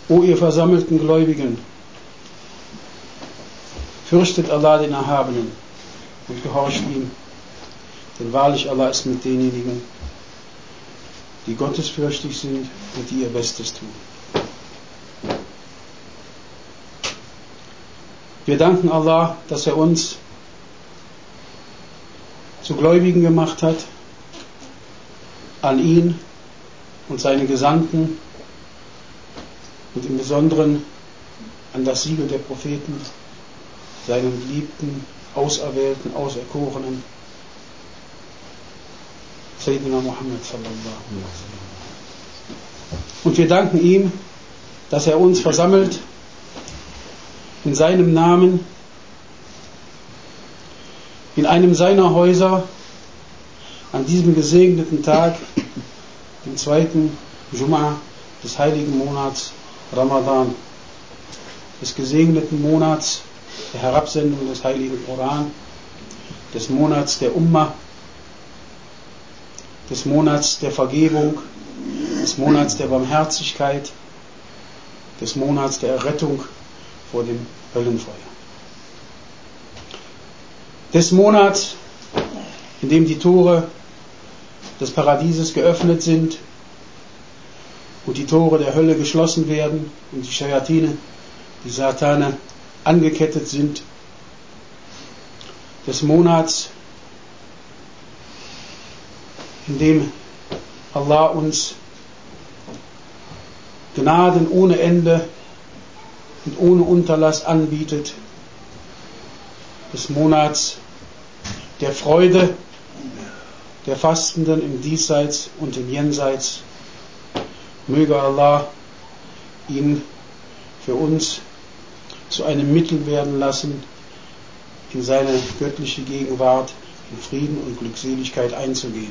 O ihr versammelten Gläubigen, fürchtet Allah den Erhabenen und gehorcht ihm, denn wahrlich Allah ist mit denjenigen, die gottesfürchtig sind und die ihr Bestes tun. Wir danken Allah, dass er uns zu Gläubigen gemacht hat, an ihn und seine Gesandten und im Besonderen an das Siegel der Propheten, seinen geliebten, auserwählten, auserkorenen Sayyidina Muhammad sallallahu alaihi wasallam. Und wir danken ihm, dass er uns versammelt in seinem Namen, in einem seiner Häuser, an diesem gesegneten Tag, dem 2. Jum'a des heiligen Monats Ramadan, des gesegneten Monats der Herabsendung des heiligen Koran, des Monats der Ummah, des Monats der Vergebung, des Monats der Barmherzigkeit, des Monats der Errettung vor dem Höllenfeuer. Des Monats, in dem die Tore des Paradieses geöffnet sind und die Tore der Hölle geschlossen werden und die Schayatine, die Satane, angekettet sind. Des Monats, in dem Allah uns Gnaden ohne Ende und ohne Unterlass anbietet. Des Monats der Freude der Fastenden im Diesseits und im Jenseits. Möge Allah ihn für uns zu einem Mittel werden lassen, in seine göttliche Gegenwart in Frieden und Glückseligkeit einzugehen.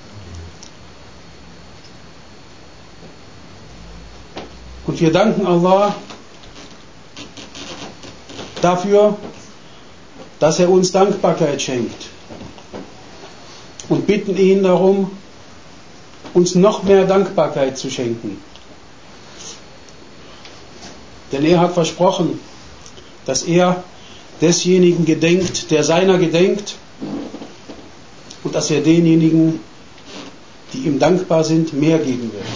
Und wir danken Allah dafür, dass er uns Dankbarkeit schenkt und bitten ihn darum, uns noch mehr Dankbarkeit zu schenken. Denn er hat versprochen, dass er desjenigen gedenkt, der seiner gedenkt, und dass er denjenigen, die ihm dankbar sind, mehr geben wird.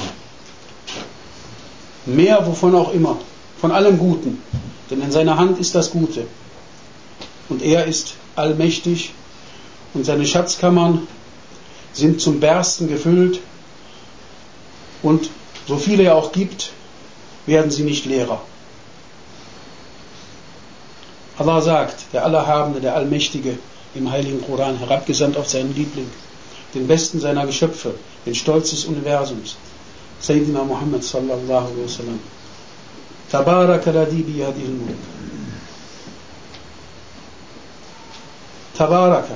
Mehr wovon auch immer, von allem Guten, denn in seiner Hand ist das Gute. Und er ist allmächtig und seine Schatzkammern sind zum Bersten gefüllt und so viele er auch gibt, werden sie nicht leerer. Allah sagt, der Allerhabende, der Allmächtige, im Heiligen Koran, herabgesandt auf seinen Liebling, den Besten seiner Geschöpfe, den Stolz des Universums, Sayyidina Muhammad sallallahu alaihi wasallam. Tabaraka ladhi biyadihil mulk. Tabaraka.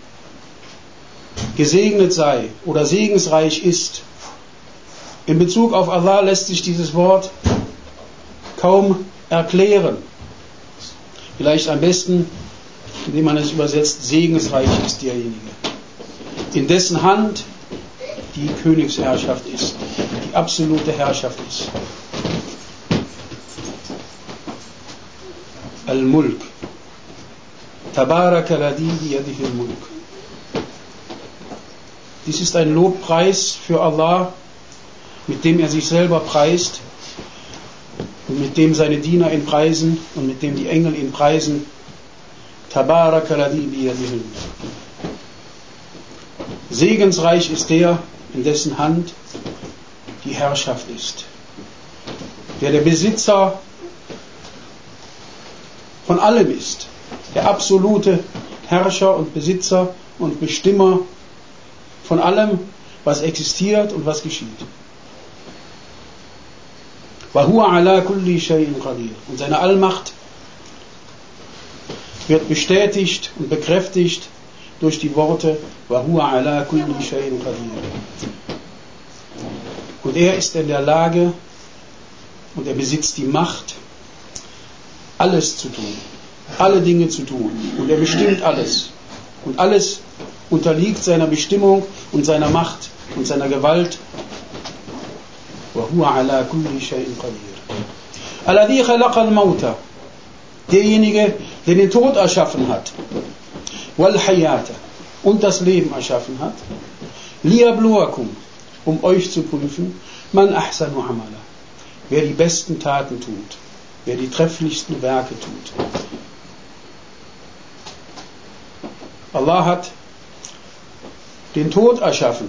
Gesegnet sei oder segensreich ist. In Bezug auf Allah lässt sich dieses Wort kaum erklären. Vielleicht am besten, indem man es übersetzt, segensreich ist derjenige, in dessen Hand die Königsherrschaft ist, die absolute Herrschaft ist. Al-Mulk. Tabaraka ladhi biyadihi al-Mulk. Dies ist ein Lobpreis für Allah, mit dem er sich selber preist und mit dem seine Diener ihn preisen und mit dem die Engel ihn preisen. Tabaraka ladhi biyadihi al-Mulk. Segensreich ist der, in dessen Hand die Herrschaft ist, der Besitzer von allem ist, der absolute Herrscher und Besitzer und Bestimmer von allem, was existiert und was geschieht. Wa huwa ala kulli shay'in qadir. Und seine Allmacht wird bestätigt und bekräftigt durch die Worte Wa huwa ala kulli shay'in qadir. Und er ist in der Lage und er besitzt die Macht, alles zu tun, alle Dinge zu tun. Und er bestimmt alles. Und alles unterliegt seiner Bestimmung und seiner Macht und seiner Gewalt. Wa huwa ala kulli shay'in qadir. Alladhi khalaqa al-Mauta, derjenige, der den Tod erschaffen hat, wal Hayata, und das Leben erschaffen hat, liyabluwakum, um euch zu prüfen, man ahsanu amala, wer die besten Taten tut, wer die trefflichsten Werke tut. Allah hat den Tod erschaffen.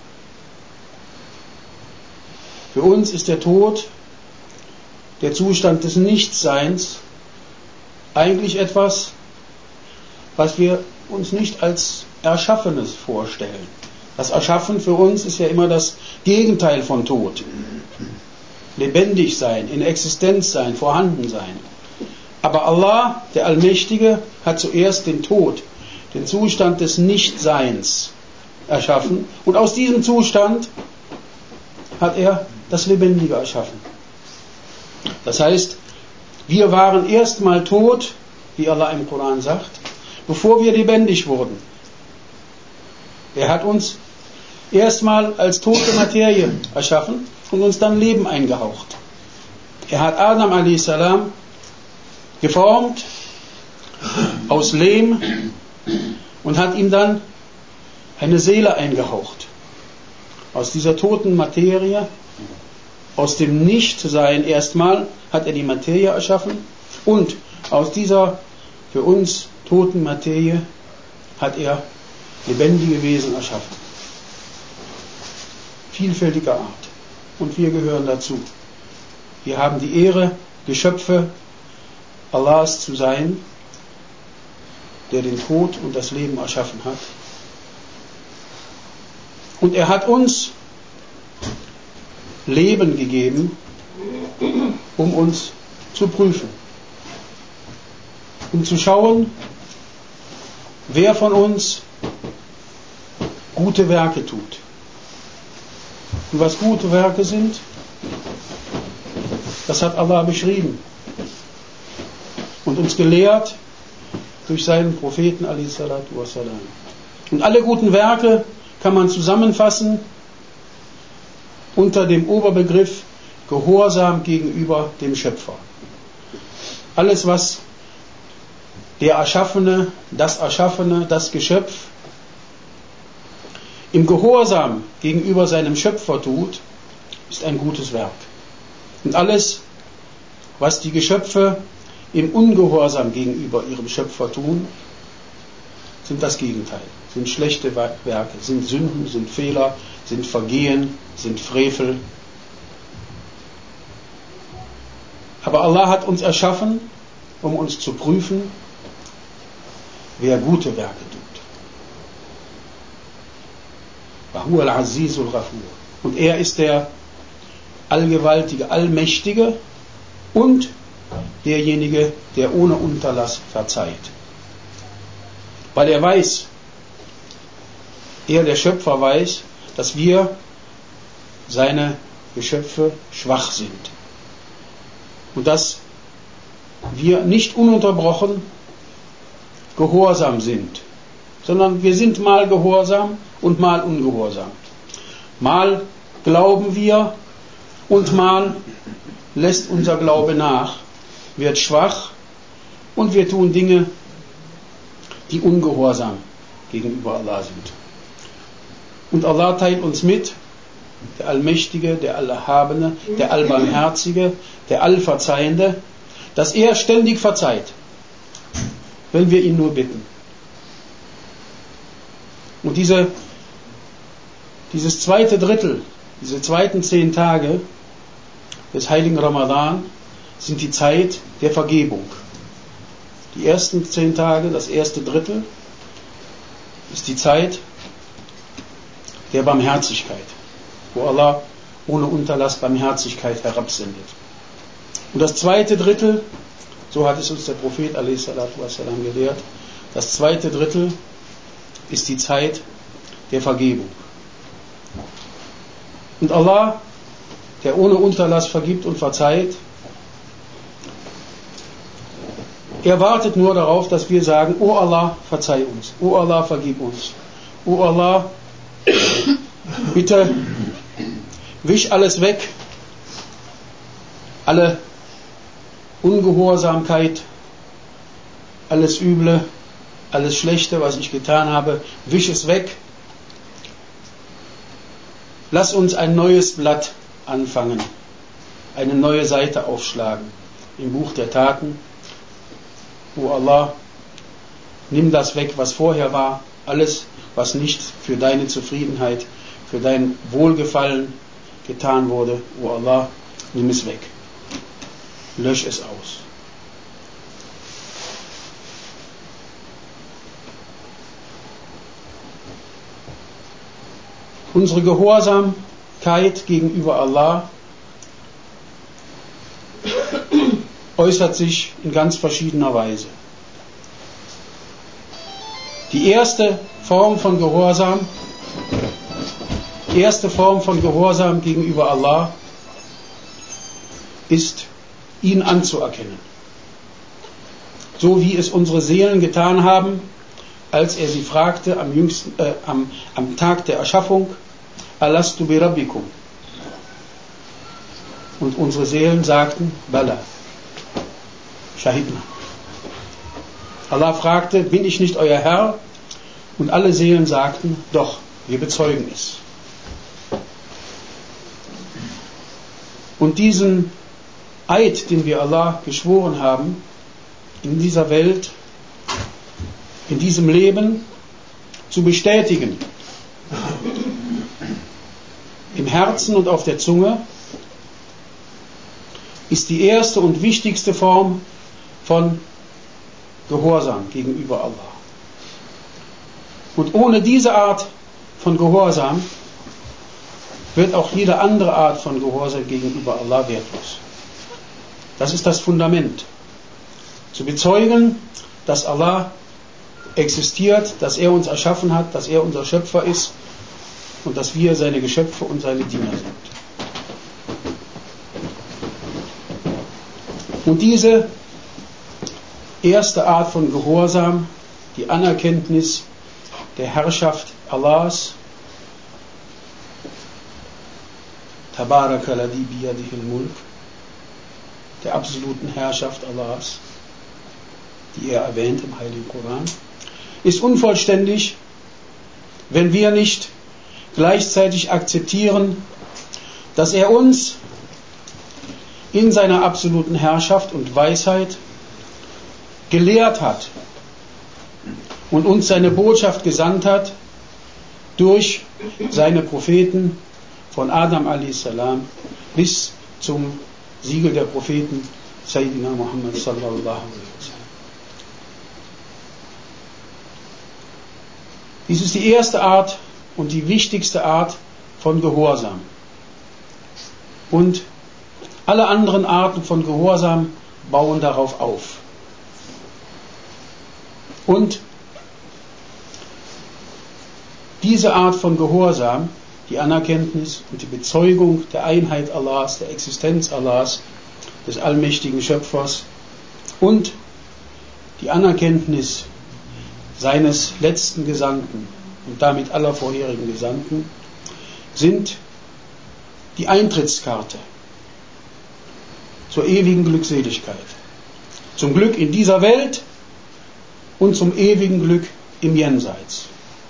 Für uns ist der Tod, der Zustand des Nichtseins, eigentlich etwas, was wir uns nicht als Erschaffenes vorstellen. Das Erschaffen für uns ist ja immer das Gegenteil von Tod. Lebendig sein, in Existenz sein, vorhanden sein. Aber Allah, der Allmächtige, hat zuerst den Tod, den Zustand des Nichtseins erschaffen. Und aus diesem Zustand hat er das Lebendige erschaffen. Das heißt, wir waren erstmal tot, wie Allah im Koran sagt, bevor wir lebendig wurden. Er hat uns erstmal als tote Materie erschaffen und uns dann Leben eingehaucht. Er hat Adam a.s. geformt aus Lehm und hat ihm dann eine Seele eingehaucht. Aus dieser toten Materie, aus dem Nichtsein erstmal, hat er die Materie erschaffen und aus dieser für uns toten Materie hat er lebendige Wesen erschaffen. Vielfältiger Art. Und wir gehören dazu. Wir haben die Ehre, Geschöpfe Allahs zu sein, der den Tod und das Leben erschaffen hat. Und er hat uns Leben gegeben, um uns zu prüfen. Um zu schauen, wer von uns gute Werke tut. Und was gute Werke sind, das hat Allah beschrieben und uns gelehrt durch seinen Propheten a.s. Und alle guten Werke kann man zusammenfassen unter dem Oberbegriff Gehorsam gegenüber dem Schöpfer. Alles, was der Erschaffene, das Geschöpf im Gehorsam gegenüber seinem Schöpfer tut, ist ein gutes Werk. Und alles, was die Geschöpfe im Ungehorsam gegenüber ihrem Schöpfer tun, sind das Gegenteil. Sind schlechte Werke, sind Sünden, sind Fehler, sind Vergehen, sind Frevel. Aber Allah hat uns erschaffen, um uns zu prüfen, wer gute Werke tut. Und er ist der Allgewaltige, Allmächtige und derjenige, der ohne Unterlass verzeiht. Weil er weiß, er, der Schöpfer, weiß, dass wir, seine Geschöpfe, schwach sind. Und dass wir nicht ununterbrochen gehorsam sind, sondern wir sind mal gehorsam und mal ungehorsam. Mal glauben wir und mal lässt unser Glaube nach, wird schwach und wir tun Dinge, die ungehorsam gegenüber Allah sind. Und Allah teilt uns mit, der Allmächtige, der Allerhabene, der Allbarmherzige, der Allverzeihende, dass er ständig verzeiht, wenn wir ihn nur bitten. Und dieses zweite Drittel, diese zweiten 10 Tage des heiligen Ramadan sind die Zeit der Vergebung. Die ersten 10 Tage, das erste Drittel, ist die Zeit der Barmherzigkeit, wo Allah ohne Unterlass Barmherzigkeit herabsendet. Und das zweite Drittel, so hat es uns der Prophet a.s. gelehrt, das zweite Drittel ist die Zeit der Vergebung. Und Allah, der ohne Unterlass vergibt und verzeiht, er wartet nur darauf, dass wir sagen, O Allah, verzeih uns, O Allah, vergib uns, O Allah, bitte wisch alles weg, alle Ungehorsamkeit, alles Üble, alles Schlechte, was ich getan habe, wisch es weg. Lass uns ein neues Blatt anfangen, eine neue Seite aufschlagen im Buch der Taten. O Allah, nimm das weg, was vorher war, alles, was nicht für deine Zufriedenheit, für dein Wohlgefallen getan wurde. O Allah, nimm es weg. Lösch es aus. Unsere Gehorsamkeit gegenüber Allah äußert sich in ganz verschiedener Weise. Die erste Form von Gehorsam gegenüber Allah ist, ihn anzuerkennen. So wie es unsere Seelen getan haben, als er sie fragte am Tag der Erschaffung, Alastu bi Rabbikum. Und unsere Seelen sagten, Bala, Shahidna. Allah fragte, bin ich nicht euer Herr? Und alle Seelen sagten, doch, wir bezeugen es. Und diesen Eid, den wir Allah geschworen haben, in dieser Welt, in diesem Leben zu bestätigen, im Herzen und auf der Zunge, ist die erste und wichtigste Form von Gehorsam gegenüber Allah. Und ohne diese Art von Gehorsam wird auch jede andere Art von Gehorsam gegenüber Allah wertlos. Das ist das Fundament. Zu bezeugen, dass Allah existiert, dass er uns erschaffen hat, dass er unser Schöpfer ist und dass wir seine Geschöpfe und seine Diener sind. Und diese erste Art von Gehorsam, die Anerkenntnis der Herrschaft Allahs, Tabaraka ladhi biyadihil mulk, der absoluten Herrschaft Allahs, die er erwähnt im Heiligen Koran, ist unvollständig, wenn wir nicht gleichzeitig akzeptieren, dass er uns in seiner absoluten Herrschaft und Weisheit gelehrt hat und uns seine Botschaft gesandt hat durch seine Propheten von Adam a.s. bis zum Siegel der Propheten Sayyidina Muhammad sallallahu alaihi wasallam. Dies ist die erste Art und die wichtigste Art von Gehorsam. Und alle anderen Arten von Gehorsam bauen darauf auf. Und diese Art von Gehorsam, die Anerkenntnis und die Bezeugung der Einheit Allahs, der Existenz Allahs, des allmächtigen Schöpfers und die Anerkenntnis seines letzten Gesandten und damit aller vorherigen Gesandten, sind die Eintrittskarte zur ewigen Glückseligkeit. Zum Glück in dieser Welt und zum ewigen Glück im Jenseits.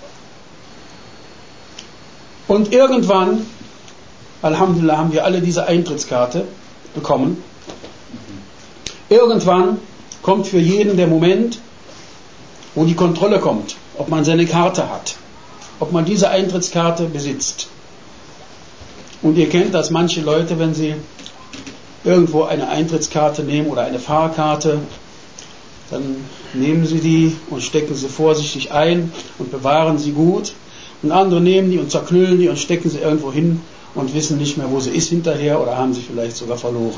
Und irgendwann, Alhamdulillah, haben wir alle diese Eintrittskarte bekommen. Irgendwann kommt für jeden der Moment, wo die Kontrolle kommt, ob man seine Karte hat, ob man diese Eintrittskarte besitzt. Und ihr kennt das, manche Leute, wenn sie irgendwo eine Eintrittskarte nehmen oder eine Fahrkarte, dann nehmen sie die und stecken sie vorsichtig ein und bewahren sie gut. Und andere nehmen die und zerknüllen die und stecken sie irgendwo hin und wissen nicht mehr, wo sie ist hinterher oder haben sie vielleicht sogar verloren.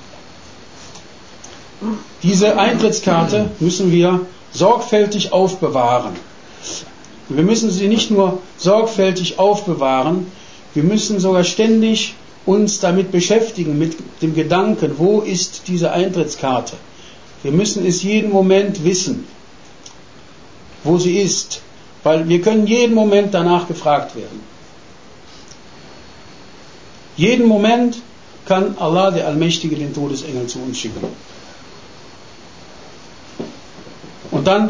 Diese Eintrittskarte müssen wir sorgfältig aufbewahren. Und wir müssen sie nicht nur sorgfältig aufbewahren, wir müssen sogar ständig uns damit beschäftigen, mit dem Gedanken, wo ist diese Eintrittskarte? Wir müssen es jeden Moment wissen, wo sie ist, weil wir können jeden Moment danach gefragt werden. Jeden Moment kann Allah, der Allmächtige, den Todesengel zu uns schicken. Und dann,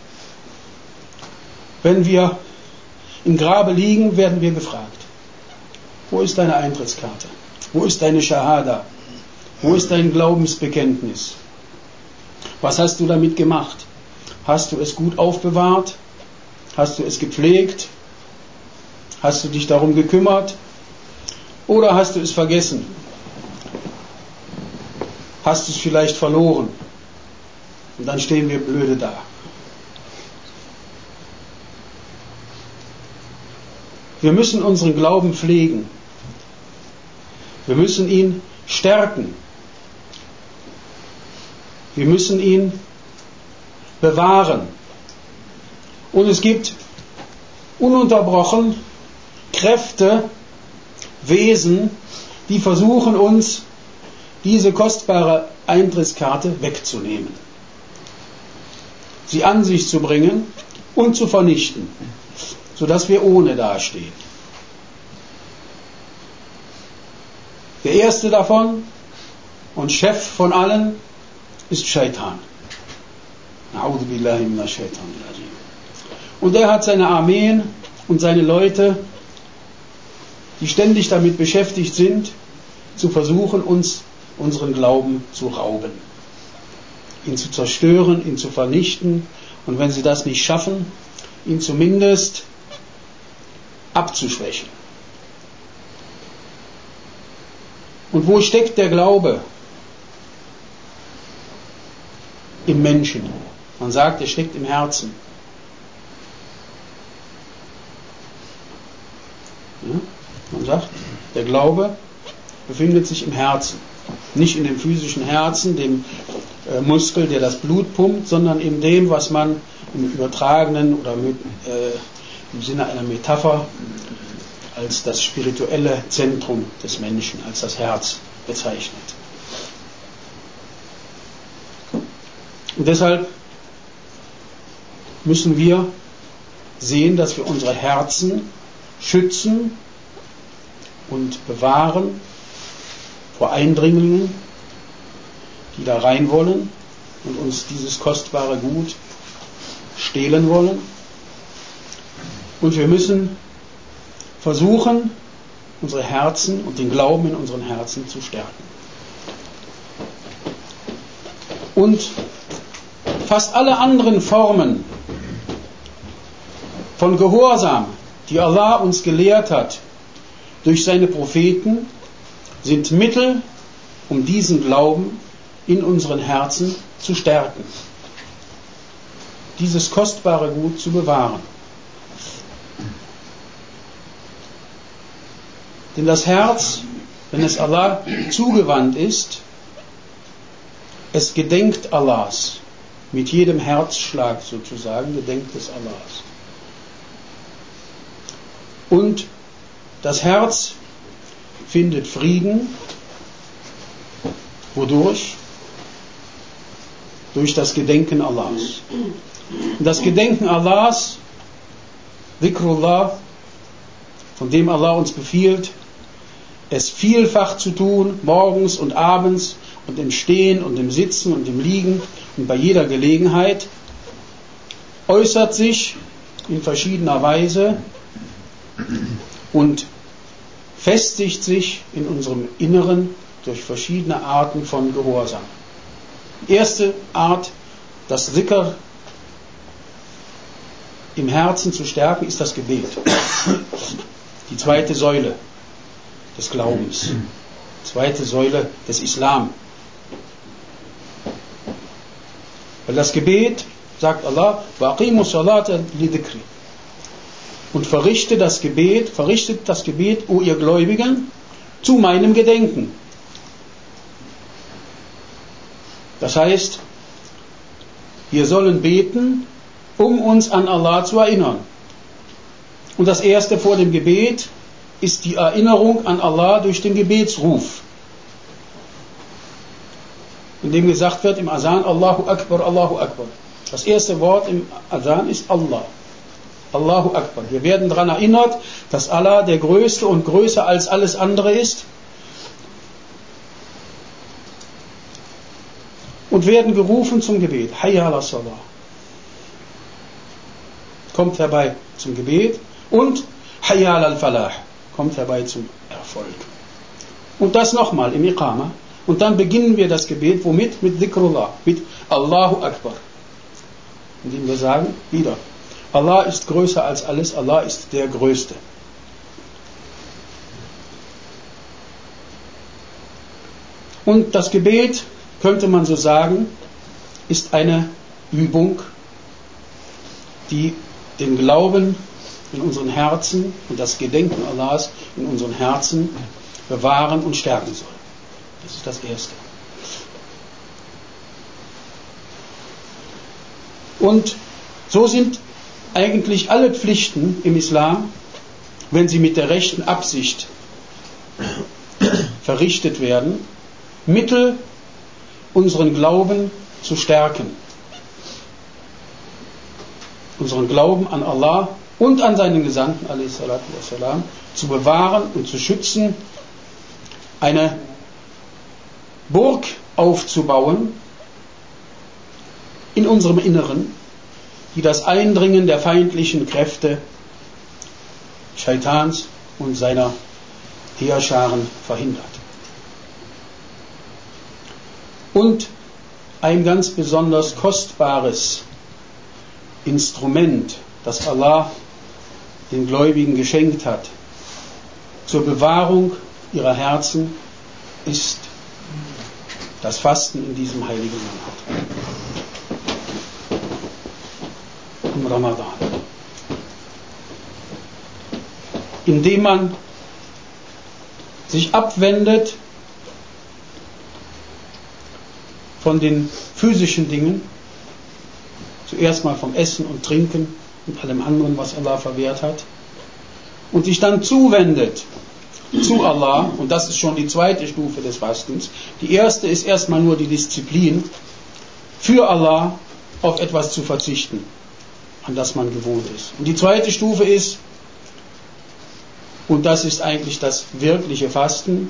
wenn wir im Grabe liegen, werden wir gefragt: Wo ist deine Eintrittskarte? Wo ist deine Shahada? Wo ist dein Glaubensbekenntnis? Was hast du damit gemacht? Hast du es gut aufbewahrt? Hast du es gepflegt? Hast du dich darum gekümmert? Oder hast du es vergessen? Hast du es vielleicht verloren? Und dann stehen wir blöde da. Wir müssen unseren Glauben pflegen. Wir müssen ihn stärken. Wir müssen ihn bewahren. Und es gibt ununterbrochen Kräfte, Wesen, die versuchen uns diese kostbare Eintrittskarte wegzunehmen, sie an sich zu bringen und zu vernichten, sodass wir ohne dastehen. Der erste davon und Chef von allen ist Shaitan. Und er hat seine Armeen und seine Leute, die ständig damit beschäftigt sind, zu versuchen, uns unseren Glauben zu rauben, ihn zu zerstören, ihn zu vernichten und wenn sie das nicht schaffen, ihn zumindest abzuschwächen. Und wo steckt der Glaube im Menschen? Man sagt, er steckt im Herzen. Ja? Man sagt, der Glaube befindet sich im Herzen. Nicht in dem physischen Herzen, dem Muskel, der das Blut pumpt, sondern in dem, was man im übertragenen oder im Sinne einer Metapher als das spirituelle Zentrum des Menschen, als das Herz bezeichnet. Und deshalb müssen wir sehen, dass wir unsere Herzen schützen und bewahren vor Eindringlingen, die da rein wollen und uns dieses kostbare Gut stehlen wollen. Und wir müssen versuchen, unsere Herzen und den Glauben in unseren Herzen zu stärken. Und fast alle anderen Formen von Gehorsam, die Allah uns gelehrt hat durch seine Propheten, sind Mittel, um diesen Glauben in unseren Herzen zu stärken, dieses kostbare Gut zu bewahren. Denn das Herz, wenn es Allah zugewandt ist, es gedenkt Allahs. Mit jedem Herzschlag sozusagen gedenkt es Allahs. Und das Herz findet Frieden. Wodurch? Durch das Gedenken Allahs. Und das Gedenken Allahs, Dhikrullah, von dem Allah uns befiehlt, es vielfach zu tun, morgens und abends und im Stehen und im Sitzen und im Liegen und bei jeder Gelegenheit, äußert sich in verschiedener Weise und festigt sich in unserem Inneren durch verschiedene Arten von Gehorsam. Die erste Art, das Dhikr im Herzen zu stärken, ist das Gebet. Die zweite Säule des Glaubens. Die zweite Säule des Islam. Weil das Gebet, sagt Allah, وَأَقِيمُوا الصَّلَاةَ لِذِكْرِ, und verrichtet das Gebet, o ihr Gläubigen, zu meinem Gedenken. Das heißt, wir sollen beten, um uns an Allah zu erinnern. Und das erste vor dem Gebet ist die Erinnerung an Allah durch den Gebetsruf, in dem gesagt wird im Adhan, Allahu Akbar, Allahu Akbar. Das erste Wort im Adhan ist Allah. Allahu Akbar. Wir werden daran erinnert, dass Allah der Größte und größer als alles andere ist. Und werden gerufen zum Gebet. Hayya ala Salah. kommt herbei zum Gebet, und Hayya al-Falah, kommt herbei zum Erfolg. Und das nochmal im Iqama. Und dann beginnen wir das Gebet, womit? Mit Dhikrullah, mit Allahu Akbar. Indem wir sagen, wieder, Allah ist größer als alles, Allah ist der Größte. Und das Gebet, könnte man so sagen, ist eine Übung, die den Glauben in unseren Herzen und das Gedenken Allahs in unseren Herzen bewahren und stärken soll. Das ist das Erste. Und so sind eigentlich alle Pflichten im Islam, wenn sie mit der rechten Absicht verrichtet werden, Mittel, unseren Glauben zu stärken. Unseren Glauben an Allah und an seinen Gesandten, a.s.w., zu bewahren und zu schützen, eine Burg aufzubauen in unserem Inneren, die das Eindringen der feindlichen Kräfte Shaitans und seiner Heerscharen verhindert. Und ein ganz besonders kostbares Instrument, das Allah den Gläubigen geschenkt hat, zur Bewahrung ihrer Herzen, ist das Fasten in diesem heiligen Monat. Im Ramadan. Indem man sich abwendet von den physischen Dingen, zuerst mal vom Essen und Trinken und allem anderen, was Allah verwehrt hat, und sich dann zuwendet zu Allah, und das ist schon die zweite Stufe des Fastens. Die erste ist erstmal nur die Disziplin, für Allah auf etwas zu verzichten, an das man gewohnt ist. Und die zweite Stufe ist, und das ist eigentlich das wirkliche Fasten,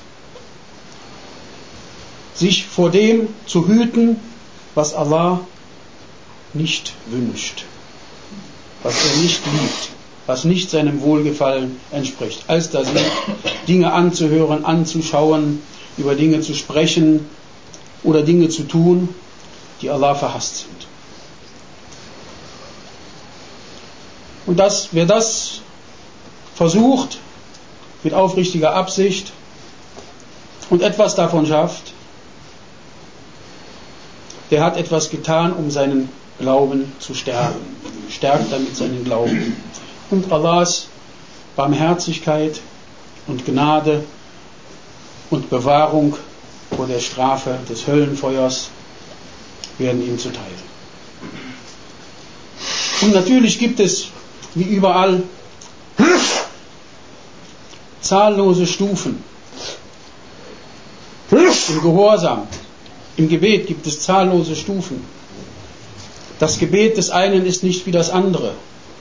sich vor dem zu hüten, was Allah nicht wünscht, was er nicht liebt, was nicht seinem Wohlgefallen entspricht. Als das sind Dinge anzuhören, anzuschauen, über Dinge zu sprechen oder Dinge zu tun, die Allah verhasst sind. Und wer das versucht, mit aufrichtiger Absicht und etwas davon schafft, der hat etwas getan, um seinen Glauben zu stärken. Stärkt damit seinen Glauben. Und Allahs Barmherzigkeit und Gnade und Bewahrung vor der Strafe des Höllenfeuers werden ihm zuteil. Und natürlich gibt es, wie überall, zahllose Stufen. Im Gehorsam, im Gebet gibt es zahllose Stufen. Das Gebet des einen ist nicht wie das andere.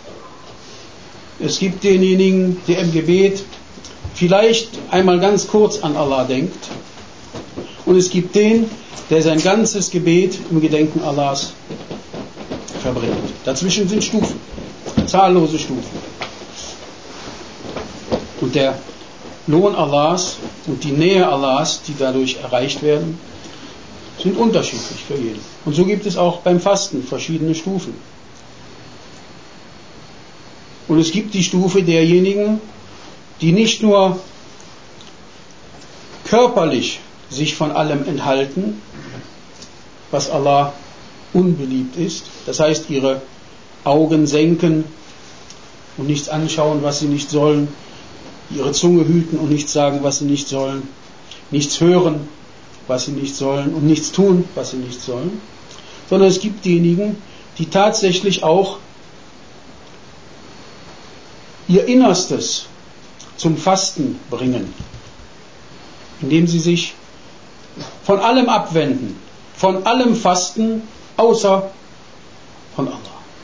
Es gibt denjenigen, der im Gebet vielleicht einmal ganz kurz an Allah denkt. Und es gibt den, der sein ganzes Gebet im Gedenken Allahs verbringt. Dazwischen sind Stufen, zahllose Stufen. Und der Lohn Allahs und die Nähe Allahs, die dadurch erreicht werden, sind unterschiedlich für jeden. Und so gibt es auch beim Fasten verschiedene Stufen. Und es gibt die Stufe derjenigen, die nicht nur körperlich sich von allem enthalten, was Allah unbeliebt ist, das heißt ihre Augen senken und nichts anschauen, was sie nicht sollen, ihre Zunge hüten und nichts sagen, was sie nicht sollen, nichts hören, was sie nicht sollen, und nichts tun, was sie nicht sollen, sondern es gibt diejenigen, die tatsächlich auch ihr Innerstes zum Fasten bringen, indem sie sich von allem abwenden, von allem fasten, außer von Allah.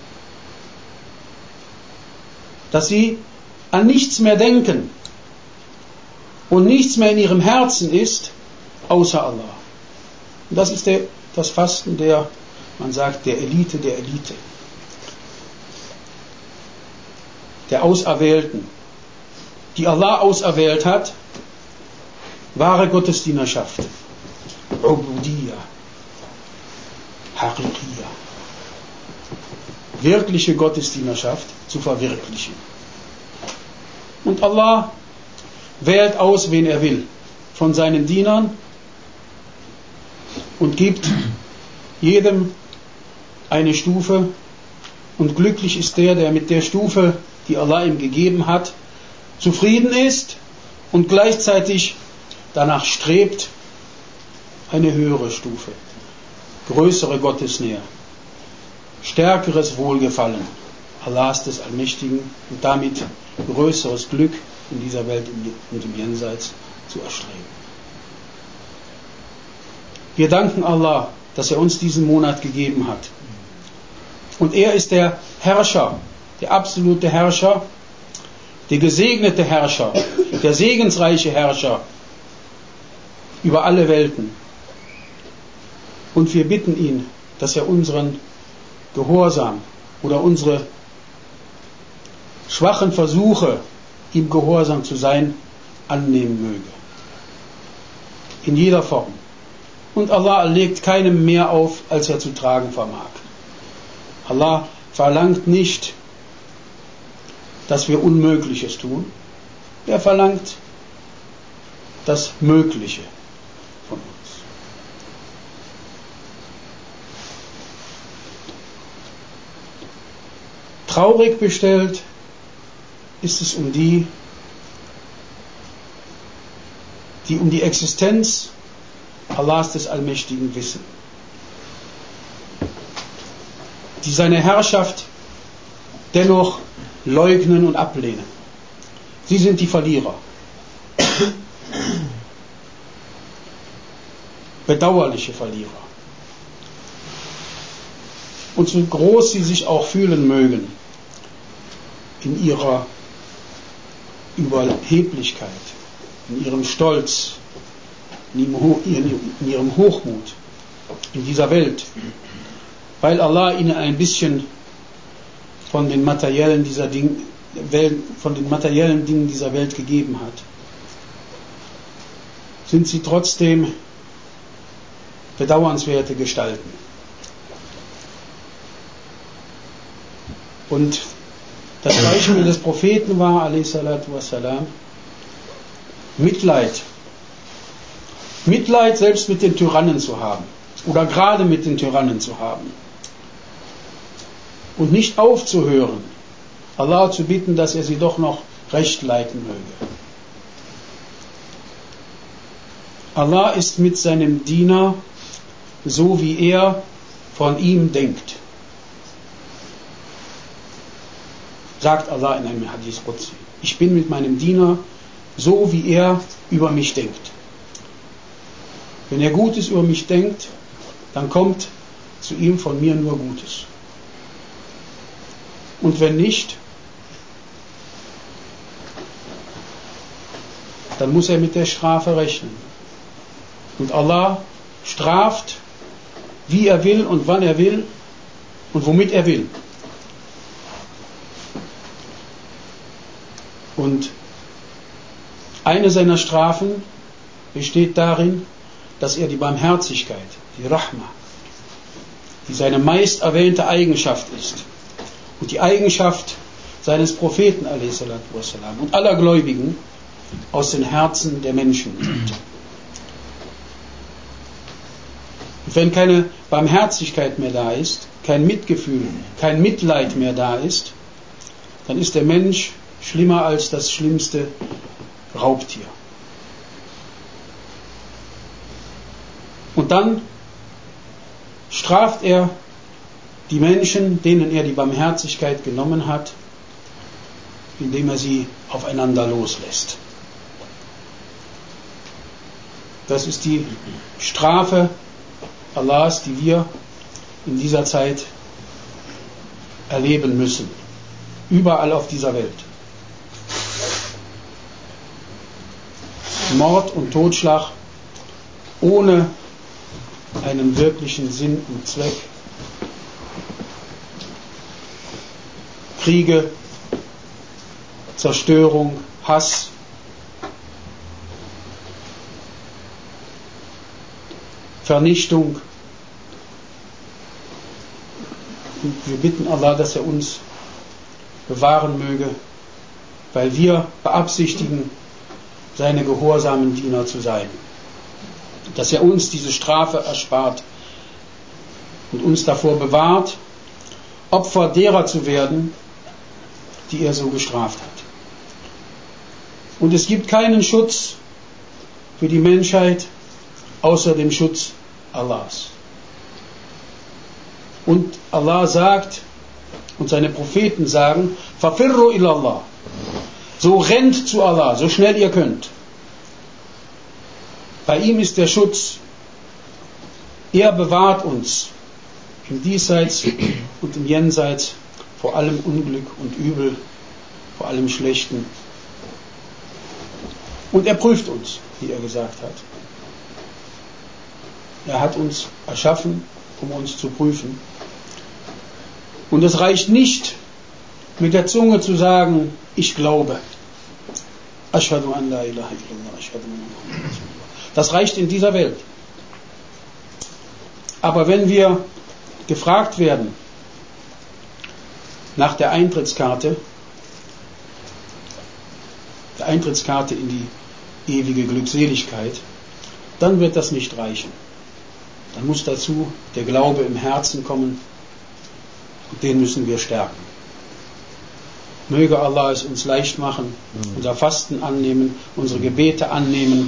Dass sie an nichts mehr denken und nichts mehr in ihrem Herzen ist, außer Allah. Und das ist das Fasten man sagt, der Elite der Elite. der Auserwählten, die Allah auserwählt hat, wahre Gottesdienerschaft, Ubudiyya, Haqiqiyya, wirkliche Gottesdienerschaft zu verwirklichen. Und Allah wählt aus, wen er will, von seinen Dienern und gibt jedem eine Stufe, und glücklich ist der mit der Stufe, die Allah ihm gegeben hat, zufrieden ist und gleichzeitig danach strebt, eine höhere Stufe, größere Gottesnähe, stärkeres Wohlgefallen Allahs des Allmächtigen und damit größeres Glück in dieser Welt und im Jenseits zu erstreben. Wir danken Allah, dass er uns diesen Monat gegeben hat. Und er ist der Herrscher, der absolute Herrscher, der gesegnete Herrscher, der segensreiche Herrscher über alle Welten. Und wir bitten ihn, dass er unseren Gehorsam oder unsere schwachen Versuche, ihm gehorsam zu sein, annehmen möge. In jeder Form. Und Allah legt keinem mehr auf, als er zu tragen vermag. Allah verlangt nicht, dass wir Unmögliches tun. Er verlangt das Mögliche von uns. Traurig bestellt ist es um die um die Existenz Allahs des Allmächtigen wissen, die seine Herrschaft dennoch leugnen und ablehnen. Sie sind die Verlierer. Bedauerliche Verlierer. Und so groß sie sich auch fühlen mögen in ihrer Überheblichkeit, in ihrem Stolz, in ihrem Hochmut in dieser Welt, weil Allah ihnen ein bisschen von den materiellen Dingen dieser Welt gegeben hat, sind sie trotzdem bedauernswerte Gestalten. Und das Beispiel des Propheten war, a.s. Mitleid. Mitleid selbst mit den Tyrannen zu haben. Oder gerade mit den Tyrannen zu haben. Und nicht aufzuhören, Allah zu bitten, dass er sie doch noch recht leiten möge. Allah ist mit seinem Diener so, wie er von ihm denkt. Sagt Allah in einem Hadith Qudsi. Ich bin mit meinem Diener so, wie er über mich denkt. Wenn er Gutes über mich denkt, dann kommt zu ihm von mir nur Gutes. Und wenn nicht, dann muss er mit der Strafe rechnen. Und Allah straft, wie er will und wann er will und womit er will. Und eine seiner Strafen besteht darin, dass er die Barmherzigkeit, die Rahma, die seine meist erwähnte Eigenschaft ist und die Eigenschaft seines Propheten a.s. und aller Gläubigen aus den Herzen der Menschen nimmt. Und wenn keine Barmherzigkeit mehr da ist, kein Mitgefühl, kein Mitleid mehr da ist, dann ist der Mensch schlimmer als das schlimmste Raubtier. Und dann straft er die Menschen, denen er die Barmherzigkeit genommen hat, indem er sie aufeinander loslässt. Das ist die Strafe Allahs, die wir in dieser Zeit erleben müssen. Überall auf dieser Welt. Mord und Totschlag ohne einen wirklichen Sinn und Zweck. Kriege Zerstörung, Hass. Vernichtung. Und wir bitten Allah, dass er uns bewahren möge, weil wir beabsichtigen, seine gehorsamen Diener zu sein. Dass er uns diese Strafe erspart und uns davor bewahrt, Opfer derer zu werden, die er so gestraft hat. Und es gibt keinen Schutz für die Menschheit außer dem Schutz Allahs. Und Allah sagt, und seine Propheten sagen, Fafirru ilallah. So rennt zu Allah, so schnell ihr könnt. Bei ihm ist der Schutz. Er bewahrt uns im Diesseits und im Jenseits vor allem Unglück und Übel, vor allem Schlechten. Und er prüft uns, wie er gesagt hat. Er hat uns erschaffen, um uns zu prüfen. Und es reicht nicht, mit der Zunge zu sagen, ich glaube. Ashhadu an la ilaha illallah, ashhadu anna Muhammadan Rasulullah. Das reicht in dieser Welt. Aber wenn wir gefragt werden nach der Eintrittskarte in die ewige Glückseligkeit, dann wird das nicht reichen. Dann muss dazu der Glaube im Herzen kommen, und den müssen wir stärken. Möge Allah es uns leicht machen, unser Fasten annehmen, unsere Gebete annehmen,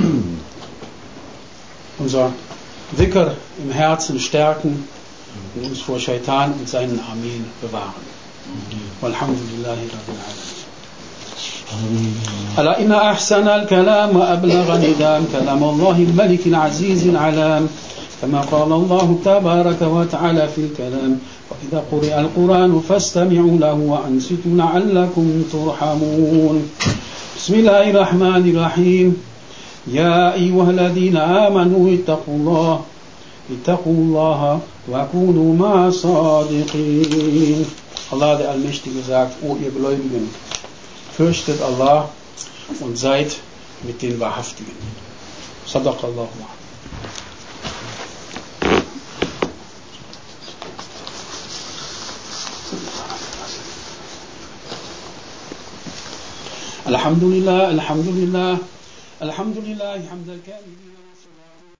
unser Dhikr im Herzen stärken und uns vor Shaitan und seinen Armeen bewahren. Walhamdulillahi Rabbil Alamin. ألا إن أحسن الكلام وأبلغ الندام كلام الله الملك العزيز العلام كما قال الله تبارك وتعالى في الكلام وإذا قرئ القرآن فاستمعوا له وأنصتوا لعلكم ترحمون بسم الله الرحمن الرحيم يا أيها الذين آمنوا اتقوا الله وكونوا مع الصادقين. Allah der Allmächtige sagt, o ihr Gläubigen, fürchtet Allah und seid mit den Wahrhaftigen. Sadaqallahu. Alhamdulillah, Alhamdulillah, Alhamdulillah, Hamdal Kamil.